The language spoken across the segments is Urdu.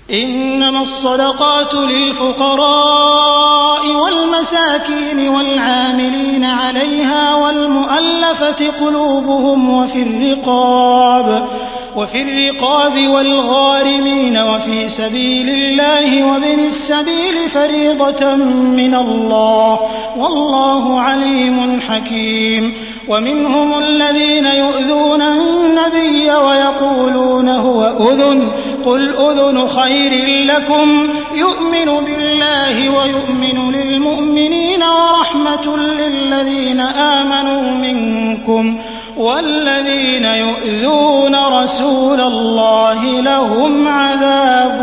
إنما الصدقات للفقراء والمساكين والعاملين عليها والمؤلفة قلوبهم وفي الرقاب والغارمين وفي سبيل الله وابن السبيل فريضة من الله والله عليم حكيم. ومنهم الذين يؤذون النبي ويقولون هو أذن قل أذن خير لكم يؤمن بالله ويؤمن للمؤمنين ورحمة للذين آمنوا منكم والذين يؤذون رسول الله لهم عذاب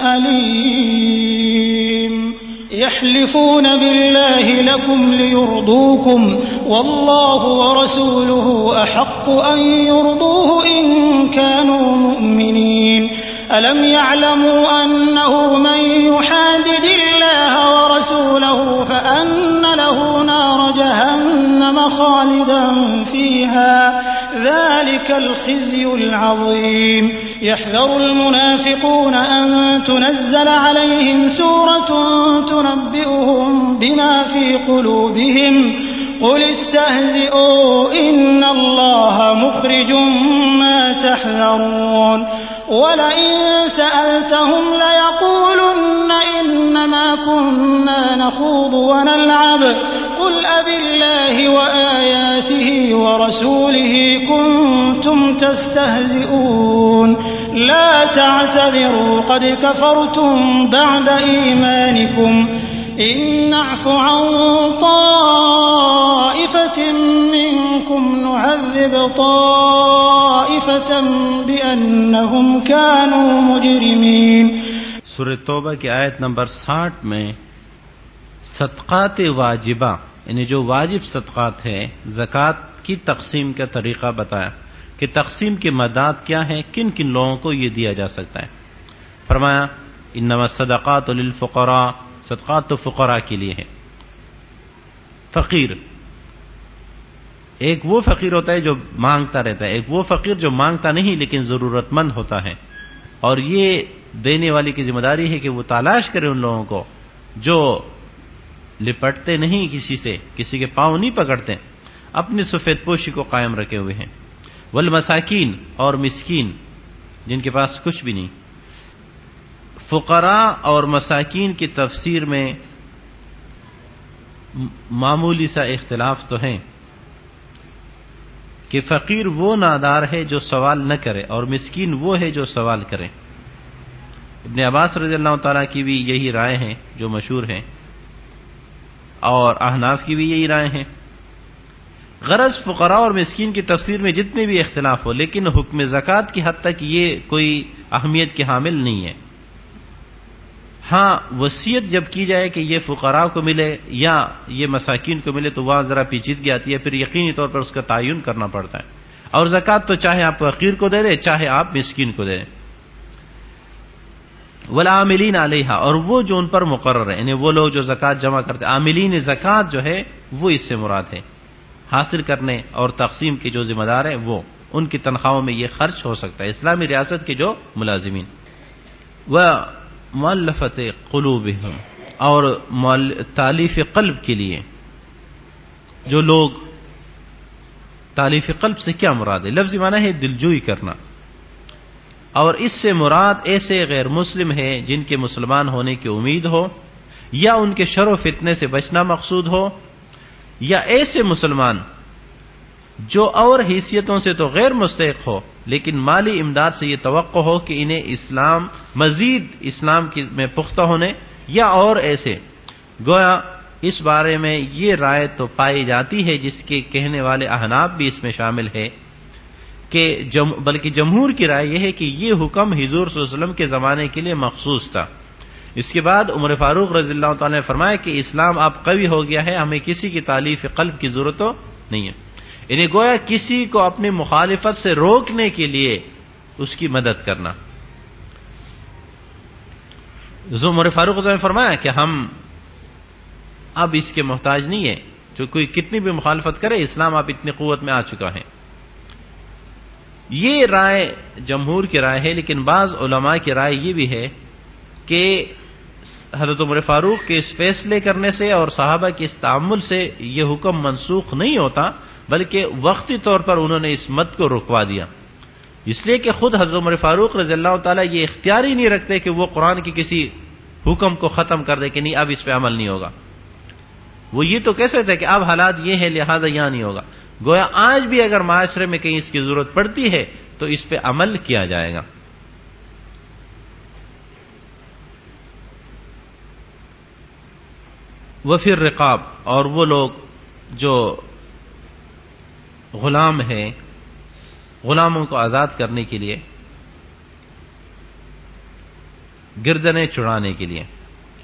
أليم. يحلفون بالله لكم ليرضوكم والله ورسوله أحق أن يرضوه إن كانوا مؤمنين. ألم يعلموا أنه من يحادد الله ورسوله فأن له نار جهنم خالدا فيها ذلك الخزي العظيم. يحذر المنافقون أن تنزل عليهم سورة تنبئهم بما في قلوبهم قل استهزئوا إن الله مخرج ما تحذرون. ولئن سألتهم ليقولن إنما كنا نخوض ونلعب قل أبالله وآياته ورسوله كنتم تستهزئون لا تعتذروا قد كفرتم بعد إيمانكم إن نعف عن طائفة منكم نعذب طائفة بأنهم كانوا مجرمين. سورہ توبہ کی آیت نمبر 60 میں صدقات واجبہ یعنی جو واجب صدقات ہیں زکوٰۃ کی تقسیم کا طریقہ بتایا کہ تقسیم کے مدات کیا ہیں، کن کن لوگوں کو یہ دیا جا سکتا ہے. فرمایا انما الصدقات للفقراء، صدقات تو فقراء کے لیے ہے. فقیر، ایک وہ فقیر ہوتا ہے جو مانگتا رہتا ہے، ایک وہ فقیر جو مانگتا نہیں لیکن ضرورت مند ہوتا ہے، اور یہ دینے والی کی ذمہ داری ہے کہ وہ تلاش کرے ان لوگوں کو جو لپٹتے نہیں کسی سے، کسی کے پاؤں نہیں پکڑتے، اپنی سفید پوشی کو قائم رکھے ہوئے ہیں. والمساکین، اور مسکین جن کے پاس کچھ بھی نہیں. فقراء اور مساکین کی تفسیر میں معمولی سا اختلاف تو ہے کہ فقیر وہ نادار ہے جو سوال نہ کرے اور مسکین وہ ہے جو سوال کرے. ابن عباس رضی اللہ تعالیٰ کی بھی یہی رائے ہیں جو مشہور ہیں، اور احناف کی بھی یہی رائے ہیں. غرض فقراء اور مسکین کی تفسیر میں جتنے بھی اختلاف ہو، لیکن حکم زکوٰۃ کی حد تک یہ کوئی اہمیت کے حامل نہیں ہے. ہاں وصیت جب کی جائے کہ یہ فقراء کو ملے یا یہ مساکین کو ملے تو وہاں ذرا پیچیدگی آتی ہے، پھر یقینی طور پر اس کا تعین کرنا پڑتا ہے. اور زکوٰۃ تو چاہے آپ فقیر کو دے دیں چاہے آپ مسکین کو دے دیں. والعاملین علیہا، اور وہ جو ان پر مقرر ہے، یعنی وہ لوگ جو زکوٰۃ جمع کرتے، عاملین زکوٰۃ جو ہے وہ اس سے مراد ہے، حاصل کرنے اور تقسیم کے جو ذمہ دار ہیں وہ، ان کی تنخواہوں میں یہ خرچ ہو سکتا ہے، اسلامی ریاست کے جو ملازمین. ومؤلفۃ قلوبہم، اور تالیف قلب کے لیے جو لوگ، تالیف قلب سے کیا مراد ہے؟ لفظی معنی ہے دلجوئی کرنا، اور اس سے مراد ایسے غیر مسلم ہیں جن کے مسلمان ہونے کی امید ہو، یا ان کے شر و فتنے سے بچنا مقصود ہو، یا ایسے مسلمان جو اور حیثیتوں سے تو غیر مستحق ہو لیکن مالی امداد سے یہ توقع ہو کہ انہیں اسلام مزید اسلام میں پختہ ہونے، یا اور ایسے. گویا اس بارے میں یہ رائے تو پائی جاتی ہے جس کے کہنے والے احناف بھی اس میں شامل ہے کہ بلکہ جمہور کی رائے یہ ہے کہ یہ حکم حضور صلی اللہ علیہ وسلم کے زمانے کے لیے مخصوص تھا. اس کے بعد عمر فاروق رضی اللہ تعالیٰ نے فرمایا کہ اسلام اب قوی ہو گیا ہے، ہمیں کسی کی تالیف قلب کی ضرورت تو نہیں ہے. یعنی گویا کسی کو اپنی مخالفت سے روکنے کے لیے اس کی مدد کرنا. عمر فاروق رضی اللہ نے فرمایا کہ ہم اب اس کے محتاج نہیں ہے، جو کوئی کتنی بھی مخالفت کرے اسلام اب اتنی قوت میں آ چکا ہے. یہ رائے جمہور کی رائے ہے، لیکن بعض علماء کی رائے یہ بھی ہے کہ حضرت عمر فاروق کے اس فیصلے کرنے سے اور صحابہ کے اس تعامل سے یہ حکم منسوخ نہیں ہوتا، بلکہ وقتی طور پر انہوں نے اس مت کو رکوا دیا، اس لیے کہ خود حضرت عمر فاروق رضی اللہ تعالیٰ یہ اختیار ہی نہیں رکھتے کہ وہ قرآن کی کسی حکم کو ختم کر دے کہ نہیں اب اس پہ عمل نہیں ہوگا۔ وہ یہ تو کہہ سکتے کہ اب حالات یہ ہے لہذا یہاں نہیں ہوگا، گویا آج بھی اگر معاشرے میں کہیں اس کی ضرورت پڑتی ہے تو اس پہ عمل کیا جائے گا۔ وفی الرقاب، اور وہ لوگ جو غلام ہیں، غلاموں کو آزاد کرنے کے لیے، گردنیں چھڑانے کے لیے۔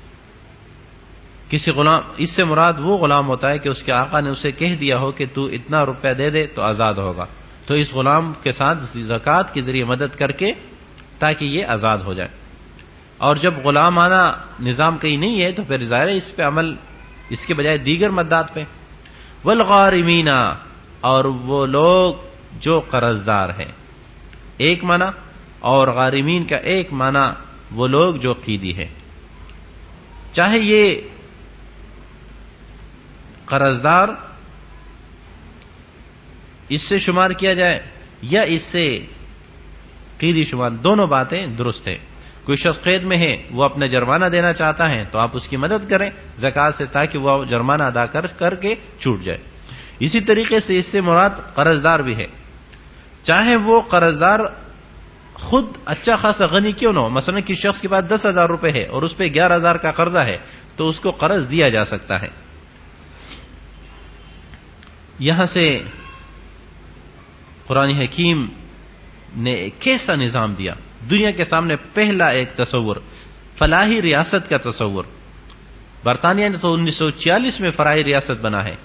کسی غلام، اس سے مراد وہ غلام ہوتا ہے کہ اس کے آقا نے اسے کہہ دیا ہو کہ تو اتنا روپے دے دے تو آزاد ہوگا، تو اس غلام کے ساتھ زکوٰۃ کے ذریعے مدد کر کے تاکہ یہ آزاد ہو جائے۔ اور جب غلامانہ نظام کہیں نہیں ہے تو پھر ظاہر ہے اس پہ عمل اس کے بجائے دیگر مدات پہ۔ والغارمین، اور وہ لوگ جو قرض دار ہیں، ایک معنی، اور غارمین کا ایک معنی وہ لوگ جو قیدی ہیں، چاہے یہ قرض دار اس سے شمار کیا جائے یا اس سے قیدی شمار، دونوں باتیں درست ہیں۔ کوئی شخص قید میں ہے، وہ اپنا جرمانہ دینا چاہتا ہے تو آپ اس کی مدد کریں زکوٰۃ سے تاکہ وہ جرمانہ ادا کر کے چھوٹ جائے۔ اسی طریقے سے اس سے مراد قرض دار بھی ہے، چاہے وہ قرض دار خود اچھا خاصا غنی کیوں نہ ہو، مثلا کسی شخص کے پاس 10,000 روپے ہے اور اس پہ 11,000 کا قرضہ ہے تو اس کو قرض دیا جا سکتا ہے۔ یہاں سے قرآن حکیم نے کیسا نظام دیا، دنیا کے سامنے پہلا ایک تصور، فلاحی ریاست کا تصور۔ برطانیہ نے تو 1946 میں فلاحی ریاست بنا ہے۔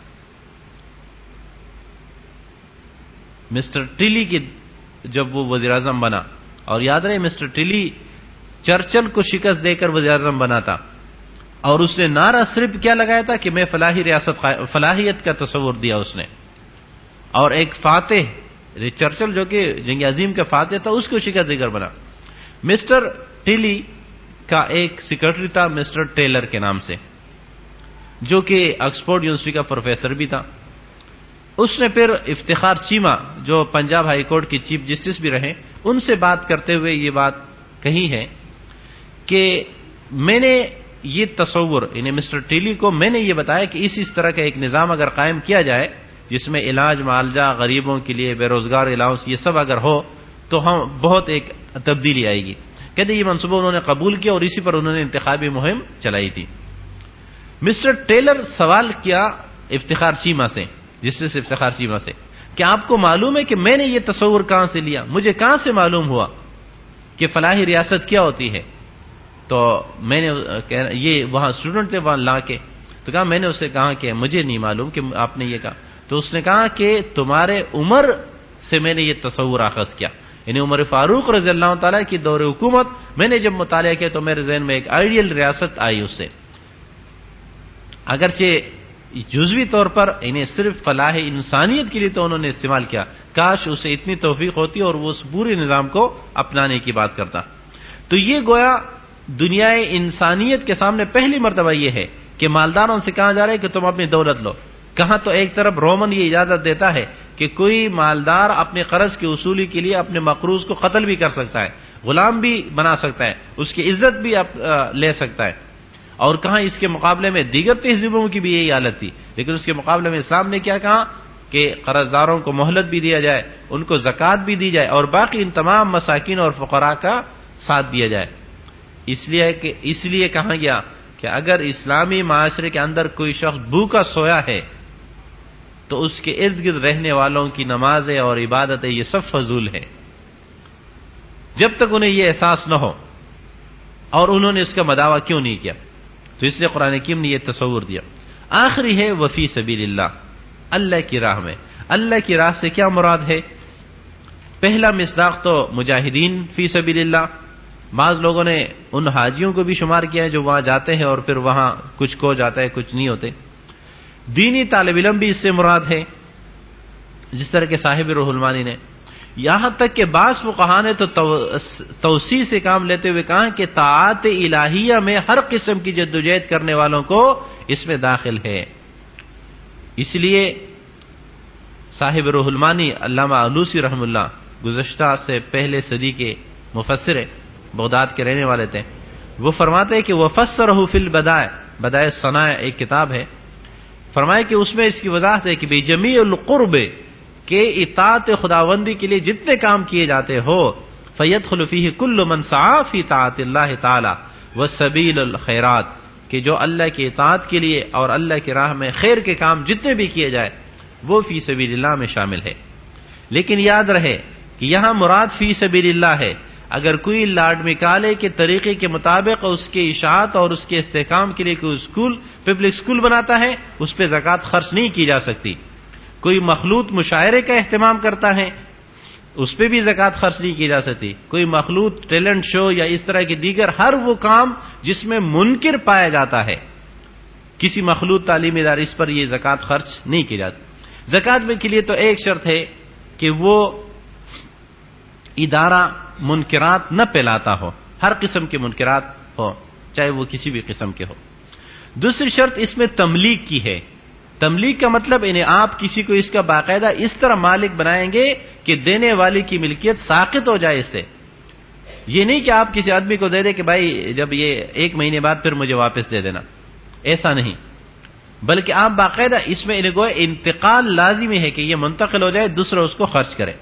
مسٹر ٹیلی کی جب وہ وزیر اعظم بنا، اور یاد رہے مسٹر ٹیلی چرچل کو شکست دے کر وزیر اعظم بنا تھا، اور اس نے نعرہ صرف کیا لگایا تھا کہ میں فلاحی ریاست، فلاحیت کا تصور دیا اس نے، اور ایک فاتح چرچل جو کہ جنگ عظیم کا فاتح تھا اس کو شکست دے کر بنا۔ مسٹر ٹیلی کا ایک سیکرٹری تھا مسٹر ٹیلر کے نام سے، جو کہ آکسفورڈ یونیورسٹی کا پروفیسر بھی تھا۔ اس نے پھر افتخار چیمہ جو پنجاب ہائی کورٹ کے چیف جسٹس بھی رہے، ان سے بات کرتے ہوئے یہ بات کہی ہے کہ میں نے یہ تصور، یعنی مسٹر ٹیلی کو میں نے یہ بتایا کہ اس طرح کا ایک نظام اگر قائم کیا جائے جس میں علاج معالجہ غریبوں کے لیے، بے روزگار الاؤنس، یہ سب اگر ہو تو ہم بہت ایک تبدیلی آئے گی۔ کہتے یہ منصوبہ انہوں نے قبول کیا اور اسی پر انہوں نے انتخابی مہم چلائی تھی۔ مسٹر ٹیلر سوال کیا افتخار چیمہ سے، جسٹس افتخار چیمہ سے، کہ آپ کو معلوم ہے کہ میں نے یہ تصور کہاں سے لیا، مجھے کہاں سے معلوم ہوا کہ فلاحی ریاست کیا ہوتی ہے؟ تو میں نے یہ وہاں اسٹوڈنٹ تھے وہاں لا کے، تو کہا میں نے اسے کہا کہ مجھے نہیں معلوم کہ آپ نے یہ کہا، تو اس نے کہا کہ تمہارے عمر سے میں نے یہ تصور اخذ کیا، یعنی عمر فاروق رضی اللہ تعالیٰ کی دور حکومت میں نے جب مطالعہ کیا تو میرے ذہن میں ایک آئیڈیل ریاست آئی اس سے، اگرچہ جزوی طور پر انہیں صرف فلاح انسانیت کے لیے تو انہوں نے استعمال کیا، کاش اسے اتنی توفیق ہوتی اور وہ اس پورے نظام کو اپنانے کی بات کرتا۔ تو یہ گویا دنیا انسانیت کے سامنے پہلی مرتبہ یہ ہے کہ مالداروں سے کہا جا رہا ہے کہ تم اپنی دولت لو۔ کہاں تو ایک طرف رومن یہ اجازت دیتا ہے کہ کوئی مالدار اپنے قرض کی وصولی کے لیے اپنے مقروض کو قتل بھی کر سکتا ہے، غلام بھی بنا سکتا ہے، اس کی عزت بھی لے سکتا ہے، اور کہاں اس کے مقابلے میں دیگر تہذیبوں کی بھی یہی حالت تھی، لیکن اس کے مقابلے میں اسلام نے کیا کہا کہ قرض داروں کو مہلت بھی دیا جائے، ان کو زکوٰۃ بھی دی جائے، اور باقی ان تمام مساکین اور فقراء کا ساتھ دیا جائے۔ اس لیے کہا گیا کہ اگر اسلامی معاشرے کے اندر کوئی شخص بھوکا سویا ہے تو اس کے ارد گرد رہنے والوں کی نمازیں اور عبادتیں یہ سب فضول ہے، جب تک انہیں یہ احساس نہ ہو، اور انہوں نے اس کا مداوع کیوں نہیں کیا؟ تو اس لیے قرآن حکیم نے یہ تصور دیا۔ آخری ہے وفی سبیل اللہ، اللہ کی راہ میں۔ اللہ کی راہ سے کیا مراد ہے؟ پہلا مصداق تو مجاہدین فی سبیل اللہ، بعض لوگوں نے ان حاجیوں کو بھی شمار کیا ہے جو وہاں جاتے ہیں اور پھر وہاں کچھ کو جاتا ہے کچھ نہیں ہوتے۔ دینی طالب علم بھی اس سے مراد ہے، جس طرح کے صاحب روح المانی نے۔ یہاں تک کہ بعض فقہاء نے تو توسیع سے کام لیتے ہوئے کہا کہ طاعات الہیہ میں ہر قسم کی جدوجہد کرنے والوں کو اس میں داخل ہے. اس لیے صاحب روح المانی علامہ علوسی رحم اللہ گزشتہ سے پہلے صدی کے مفسر بغداد کے رہنے والے تھے. وہ فرماتے ہیں کہ وفسرہ فی البدائع، بدائع الصنائع ایک کتاب ہے، فرمائے کہ اس میں اس کی وضاحت ہے کہ بجمیع القرب کہ اطاعت خداوندی کے لیے جتنے کام کیے جاتے ہو فیدخل فیہ کل من سعی فی طاعت اللہ تعالی وسبیل الخیرات، کہ جو اللہ کی اطاعت کے لیے اور اللہ کی راہ میں خیر کے کام جتنے بھی کیے جائے وہ فی سبیل اللہ میں شامل ہے. لیکن یاد رہے کہ یہاں مراد فی سبیل اللہ ہے. اگر کوئی لاڈ مکالے کے طریقے کے مطابق اس کے اشاعت اور اس کے استحکام کے لیے کوئی اسکول، پبلک اسکول بناتا ہے، اس پہ زکوٰۃ خرچ نہیں کی جا سکتی. کوئی مخلوط مشاعرے کا اہتمام کرتا ہے، اس پہ بھی زکوٰۃ خرچ نہیں کی جا سکتی. کوئی مخلوط ٹیلنٹ شو یا اس طرح کی دیگر ہر وہ کام جس میں منکر پایا جاتا ہے، کسی مخلوط تعلیمی ادارے، اس پر یہ زکوٰۃ خرچ نہیں کی جاتی. زکوٰۃ میں کے لیے تو ایک شرط ہے کہ وہ ادارہ منکرات نہ پھیلاتا ہو، ہر قسم کے منکرات ہو، چاہے وہ کسی بھی قسم کے ہو. دوسری شرط اس میں تملیک کی ہے. تملیک کا مطلب انہیں آپ کسی کو اس کا باقاعدہ اس طرح مالک بنائیں گے کہ دینے والے کی ملکیت ساقط ہو جائے اس سے. یہ نہیں کہ آپ کسی آدمی کو دے دیں کہ بھائی جب یہ 1 مہینے بعد پھر مجھے واپس دے دینا، ایسا نہیں، بلکہ آپ باقاعدہ اس میں انہیں گوئے انتقال لازمی ہے کہ یہ منتقل ہو جائے، دوسرا اس کو خرچ کرے.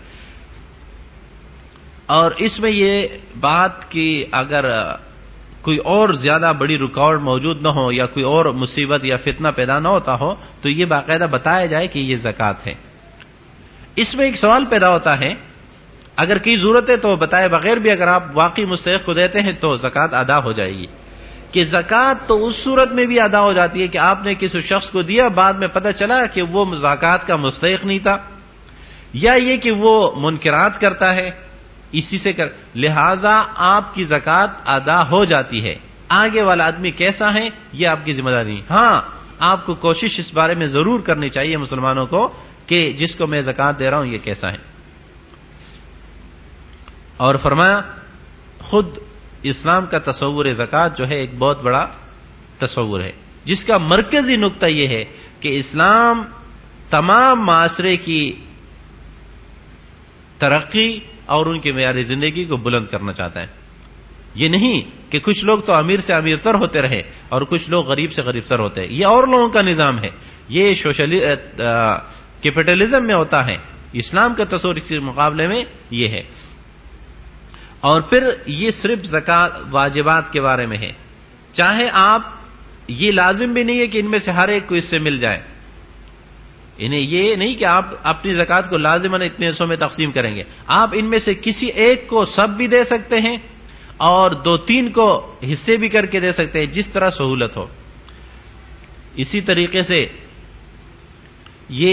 اور اس میں یہ بات کہ اگر کوئی اور زیادہ بڑی رکاوٹ موجود نہ ہو یا کوئی اور مصیبت یا فتنہ پیدا نہ ہوتا ہو تو یہ باقاعدہ بتایا جائے کہ یہ زکوٰۃ ہے. اس میں ایک سوال پیدا ہوتا ہے، اگر کی ضرورت ہے تو بتائے بغیر بھی اگر آپ واقعی مستحق کو دیتے ہیں تو زکوٰۃ ادا ہو جائے گی. کہ زکوٰۃ تو اس صورت میں بھی ادا ہو جاتی ہے کہ آپ نے کسی شخص کو دیا، بعد میں پتہ چلا کہ وہ زکوٰۃ کا مستحق نہیں تھا، یا یہ کہ وہ منکرات کرتا ہے، اسی سے لہذا آپ کی زکوٰۃ ادا ہو جاتی ہے. آگے والا آدمی کیسا ہے یہ آپ کی ذمہ داری. ہاں آپ کو کوشش اس بارے میں ضرور کرنی چاہیے مسلمانوں کو کہ جس کو میں زکوٰۃ دے رہا ہوں یہ کیسا ہے. اور فرمایا خود اسلام کا تصور زکوٰۃ جو ہے ایک بہت بڑا تصور ہے، جس کا مرکزی نقطہ یہ ہے کہ اسلام تمام معاشرے کی ترقی اور ان کی معیار زندگی کو بلند کرنا چاہتا ہے. یہ نہیں کہ کچھ لوگ تو امیر سے امیر تر ہوتے رہے اور کچھ لوگ غریب سے غریب تر ہوتے ہیں. یہ اور لوگوں کا نظام ہے، یہ کیپٹلزم میں ہوتا ہے. اسلام کا تصور اس کے مقابلے میں یہ ہے. اور پھر یہ صرف زکوٰۃ واجبات کے بارے میں ہے، چاہے آپ یہ لازم بھی نہیں ہے کہ ان میں سے ہر ایک کو اس سے مل جائے. انہیں یہ نہیں کہ آپ اپنی زکوٰۃ کو لازماً اتنے حصوں میں تقسیم کریں گے، آپ ان میں سے کسی ایک کو سب بھی دے سکتے ہیں اور 2-3 کو حصے بھی کر کے دے سکتے ہیں، جس طرح سہولت ہو. اسی طریقے سے یہ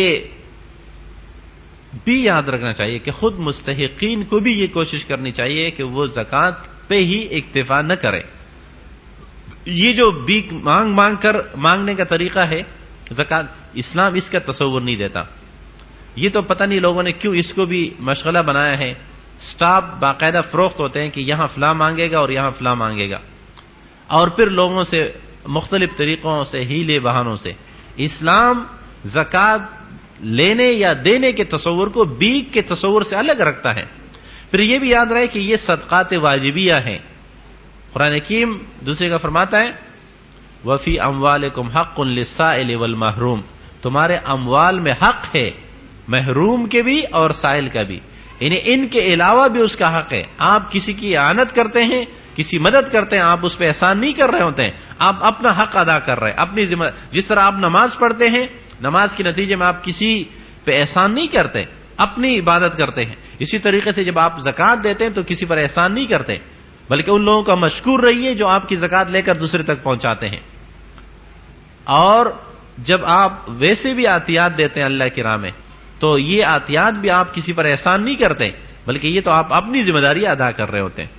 بھی یاد رکھنا چاہیے کہ خود مستحقین کو بھی یہ کوشش کرنی چاہیے کہ وہ زکوٰۃ پہ ہی اکتفا نہ کریں. یہ جو بھیک مانگ کر مانگنے کا طریقہ ہے زکوٰۃ، اسلام اس کا تصور نہیں دیتا. یہ تو پتہ نہیں لوگوں نے کیوں اس کو بھی مشغلہ بنایا ہے. سٹاف باقاعدہ فروخت ہوتے ہیں کہ یہاں فلاں مانگے گا اور یہاں فلاں مانگے گا، اور پھر لوگوں سے مختلف طریقوں سے ہیلے بہانوں سے. اسلام زکوٰۃ لینے یا دینے کے تصور کو بھیک کے تصور سے الگ رکھتا ہے. پھر یہ بھی یاد رہے کہ یہ صدقات واجبیہ ہیں. قرآن حکیم دوسرے کا فرماتا ہے وَفِي أَمْوَالِكُمْ حَقٌّ لِلسَّائِلِ وَالْمَحْرُومِ، تمہارے اموال میں حق ہے، محروم کے بھی اور سائل کا بھی، یعنی ان کے علاوہ بھی اس کا حق ہے. آپ کسی کی اعانت کرتے ہیں، کسی مدد کرتے ہیں، آپ اس پہ احسان نہیں کر رہے ہوتے ہیں، آپ اپنا حق ادا کر رہے ہیں، اپنی ذمہ. جس طرح آپ نماز پڑھتے ہیں، نماز کے نتیجے میں آپ کسی پہ احسان نہیں کرتے، اپنی عبادت کرتے ہیں. اسی طریقے سے جب آپ زکوٰۃ دیتے ہیں تو کسی پر احسان نہیں کرتے، بلکہ ان لوگوں کا مشکور رہیے جو آپ کی زکوٰۃ لے کر دوسرے تک پہنچاتے ہیں. اور جب آپ ویسے بھی عطیات دیتے ہیں اللہ کی راہ میں تو یہ عطیات بھی آپ کسی پر احسان نہیں کرتے، بلکہ یہ تو آپ اپنی ذمہ داری ادا کر رہے ہوتے ہیں.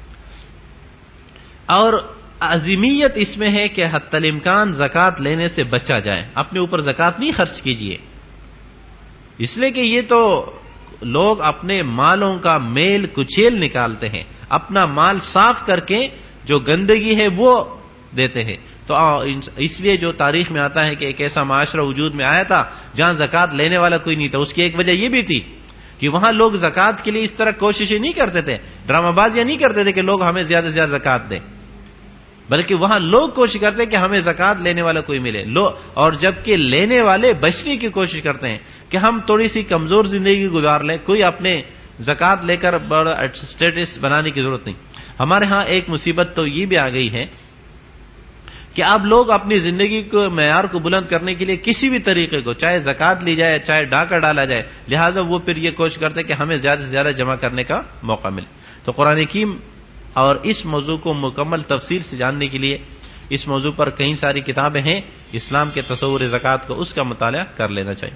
اور عظیمیت اس میں ہے کہ حتی الامکان زکوٰۃ لینے سے بچا جائے. اپنے اوپر زکوٰۃ نہیں خرچ کیجیے، اس لیے کہ یہ تو لوگ اپنے مالوں کا میل کچیل نکالتے ہیں، اپنا مال صاف کر کے جو گندگی ہے وہ دیتے ہیں. تو اس لیے جو تاریخ میں آتا ہے کہ ایک ایسا معاشرہ وجود میں آیا تھا جہاں زکوٰۃ لینے والا کوئی نہیں تھا. اس کی ایک وجہ یہ بھی تھی کہ وہاں لوگ زکوٰۃ کے لیے اس طرح کوششیں نہیں کرتے تھے، ڈرامہ بازیاں نہیں کرتے تھے کہ لوگ ہمیں زیادہ سے زیادہ زکوٰۃ دیں، بلکہ وہاں لوگ کوشش کرتے ہیں کہ ہمیں زکوٰۃ لینے والا کوئی ملے. اور جبکہ لینے والے بچنے کی کوشش کرتے ہیں کہ ہم تھوڑی سی کمزور زندگی گزار لیں، کوئی اپنے زکوٰۃ لے کر بڑا اسٹیٹس بنانے کی ضرورت نہیں. ہمارے ہاں ایک مصیبت تو یہ بھی آ گئی ہے کہ اب لوگ اپنی زندگی کو معیار کو بلند کرنے کے لیے کسی بھی طریقے کو، چاہے زکوٰۃ لی جائے چاہے ڈاکہ ڈالا جائے، لہٰذا وہ پھر یہ کوشش کرتے کہ ہمیں زیادہ سے زیادہ جمع کرنے کا موقع ملے. تو قرآن حکیم اور اس موضوع کو مکمل تفصیل سے جاننے کے لیے اس موضوع پر کئی ساری کتابیں ہیں. اسلام کے تصور زکوٰۃ کو اس کا مطالعہ کر لینا چاہیے.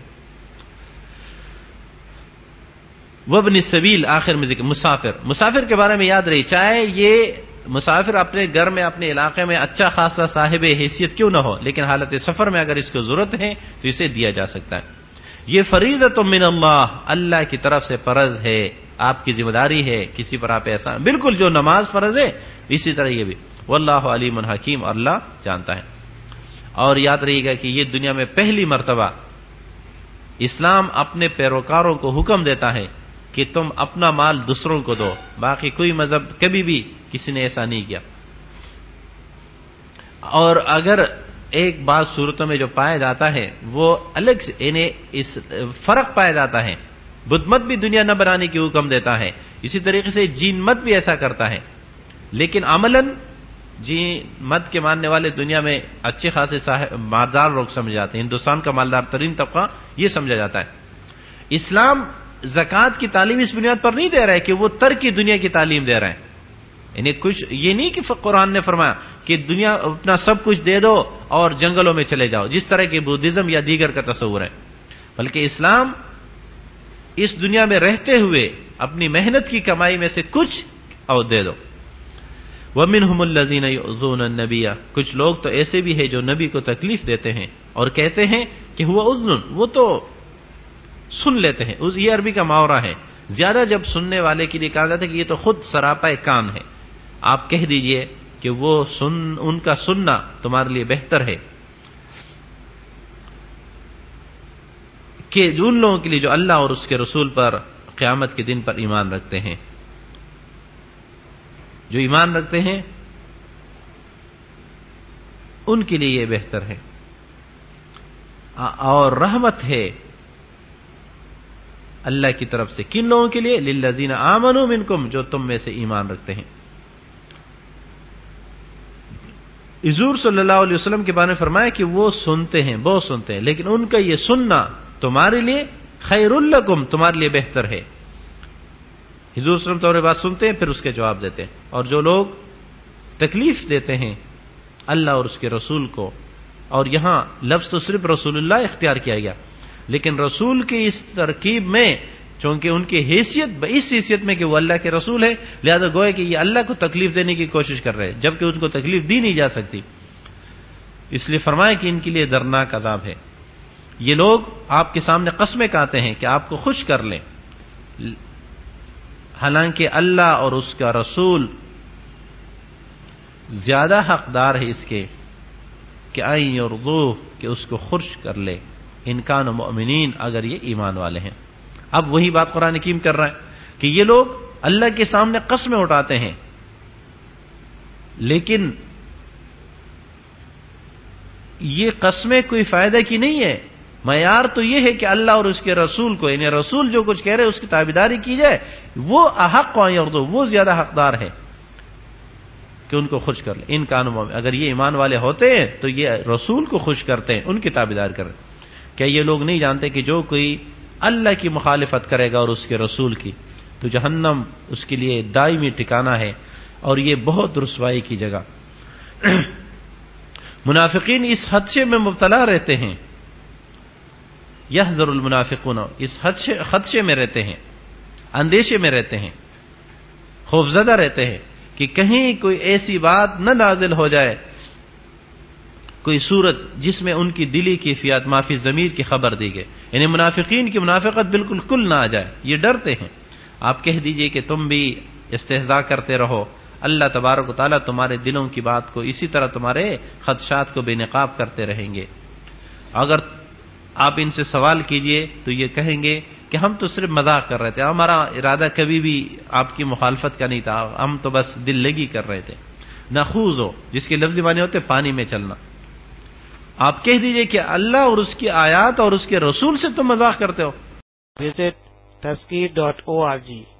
وابن السبیل آخر میں ذکر مسافر کے بارے میں یاد رہی، چاہے یہ مسافر اپنے گھر میں اپنے علاقے میں اچھا خاصا صاحب حیثیت کیوں نہ ہو، لیکن حالت سفر میں اگر اس کو ضرورت ہے تو اسے دیا جا سکتا ہے. یہ فریضۃ من اللہ، اللہ کی طرف سے فرض ہے، آپ کی ذمہ داری ہے، کسی پر آپ ایسا بالکل جو نماز فرض ہے اسی طرح یہ بھی. واللہ علیم حکیم، اللہ جانتا ہے. اور یاد رہے گا کہ یہ دنیا میں پہلی مرتبہ اسلام اپنے پیروکاروں کو حکم دیتا ہے کہ تم اپنا مال دوسروں کو دو. باقی کوئی مذہب کبھی بھی کسی نے ایسا نہیں کیا. اور اگر ایک بعض صورتوں میں جو پایا جاتا ہے وہ الگ سے انہیں اس فرق پایا جاتا ہے. بدھ مت بھی دنیا نہ بنانے کی حکم دیتا ہے، اسی طریقے سے جین مت بھی ایسا کرتا ہے، لیکن عملاً جین مت کے ماننے والے دنیا میں اچھے خاصے مالدار لوگ سمجھے جاتے ہیں. ہندوستان کا مالدار ترین طبقہ یہ سمجھا جاتا ہے. اسلام زکوٰۃ کی تعلیم اس بنیاد پر نہیں دے رہا ہے کہ وہ ترک دنیا کی تعلیم دے رہا ہے. یعنی کچھ یہ نہیں کہ قرآن نے فرمایا کہ دنیا اپنا سب کچھ دے دو اور جنگلوں میں چلے جاؤ جس طرح کہ بدھزم یا دیگر کا تصور ہے، بلکہ اسلام اس دنیا میں رہتے ہوئے اپنی محنت کی کمائی میں سے کچھ اور دے دو. وَمِنْهُمُ الَّذِينَ يُؤْذُونَ النَّبِيَّ، کچھ لوگ تو ایسے بھی ہیں جو نبی کو تکلیف دیتے ہیں اور کہتے ہیں کہ ہوا اذن، وہ تو سن لیتے ہیں. یہ عربی کا محاورہ ہے. زیادہ جب سننے والے کے لیے کہا جاتا ہے کہ یہ تو خود سراپا کان ہے. آپ کہہ دیجئے کہ وہ ان کا سننا تمہارے لیے بہتر ہے کہ ان لوگوں کے لیے جو اللہ اور اس کے رسول پر قیامت کے دن پر ایمان رکھتے ہیں. جو ایمان رکھتے ہیں ان کے لیے یہ بہتر ہے. اور رحمت ہے اللہ کی طرف سے کن لوگوں کے لیے؟ للذین آمنوا منکم، جو تم میں سے ایمان رکھتے ہیں. حضور صلی اللہ علیہ وسلم کے بارے میں فرمایا کہ وہ سنتے ہیں، بہت سنتے ہیں، لیکن ان کا یہ سننا تمہارے لیے خیر لکم، تمہارے لیے بہتر ہے. حضور صلی اللہ علیہ وسلم تو بات سنتے ہیں پھر اس کے جواب دیتے ہیں. اور جو لوگ تکلیف دیتے ہیں اللہ اور اس کے رسول کو، اور یہاں لفظ تو صرف رسول اللہ اختیار کیا گیا، لیکن رسول کی اس ترکیب میں چونکہ ان کی حیثیت اس حیثیت میں کہ وہ اللہ کے رسول ہے، لہذا گویا کہ یہ اللہ کو تکلیف دینے کی کوشش کر رہے ہیں جبکہ ان کو تکلیف دی نہیں جا سکتی. اس لیے فرمایا کہ ان کے لیے دردناک عذاب ہے. یہ لوگ آپ کے سامنے قسمیں کھاتے ہیں کہ آپ کو خوش کر لیں، حالانکہ اللہ اور اس کا رسول زیادہ حقدار ہے اس کے کہ آئیں یرضوہ، کہ اس کو خوش کر لے، ان کان مؤمنین، اگر یہ ایمان والے ہیں. اب وہی بات قرآن حکیم کر رہا ہے کہ یہ لوگ اللہ کے سامنے قسمیں اٹھاتے ہیں، لیکن یہ قسمیں کوئی فائدہ کی نہیں ہے. معیار تو یہ ہے کہ اللہ اور اس کے رسول کو، یعنی رسول جو کچھ کہہ رہے اس کی تابعداری کی جائے، وہ احق و یرضو، وہ زیادہ حقدار ہے کہ ان کو خوش کر لیں. ان کانوں میں اگر یہ ایمان والے ہوتے ہیں تو یہ رسول کو خوش کرتے ہیں، ان کی تابعداری کریں. کیا یہ لوگ نہیں جانتے کہ جو کوئی اللہ کی مخالفت کرے گا اور اس کے رسول کی تو جہنم اس کے لیے دائمی ٹھکانہ ہے اور یہ بہت رسوائی کی جگہ. منافقین اس خدشے میں مبتلا رہتے ہیں، یحذر المنافقون، اس خدشے میں رہتے ہیں، اندیشے میں رہتے ہیں، خوفزدہ رہتے ہیں کہ کہیں کوئی ایسی بات نہ نازل ہو جائے کوئی صورت جس میں ان کی دلی کیفیات معافی ضمیر کی خبر دی گئی، یعنی منافقین کی منافقت بالکل کل نہ آ جائے، یہ ڈرتے ہیں۔ آپ کہہ دیجئے کہ تم بھی استہزاء کرتے رہو، اللہ تبارک و تعالیٰ تمہارے دلوں کی بات کو اسی طرح تمہارے خدشات کو بے نقاب کرتے رہیں گے۔ اگر آپ ان سے سوال کیجئے تو یہ کہیں گے کہ ہم تو صرف مذاق کر رہے تھے، ہمارا ارادہ کبھی بھی آپ کی مخالفت کا نہیں تھا، ہم تو بس دل لگی کر رہے تھے۔ نخوض ہو، جس کے لفظی معنی ہوتے پانی میں چلنا۔ آپ کہہ دیجئے کہ اللہ اور اس کی آیات اور اس کے رسول سے تم مذاق کرتے ہو۔ Visit Tazkir.org